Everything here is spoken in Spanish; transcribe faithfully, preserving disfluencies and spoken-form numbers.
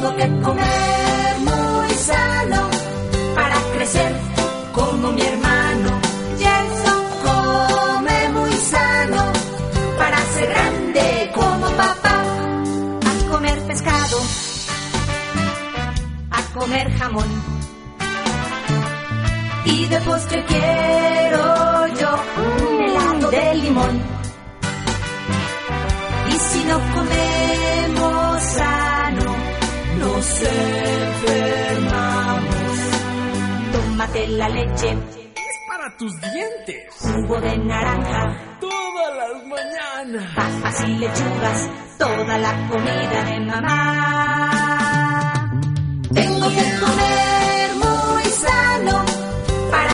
Tengo que comer muy sano para crecer como mi hermano. Jason come muy sano para ser grande como papá. A comer pescado, a comer jamón, y de postre quiero yo un helado de limón. Y si no comemos sano, nos enfermamos. Tómate la leche, es para tus dientes. Jugo de naranja, todas las mañanas. Papas y lechugas, toda la comida de mamá. Tengo que comer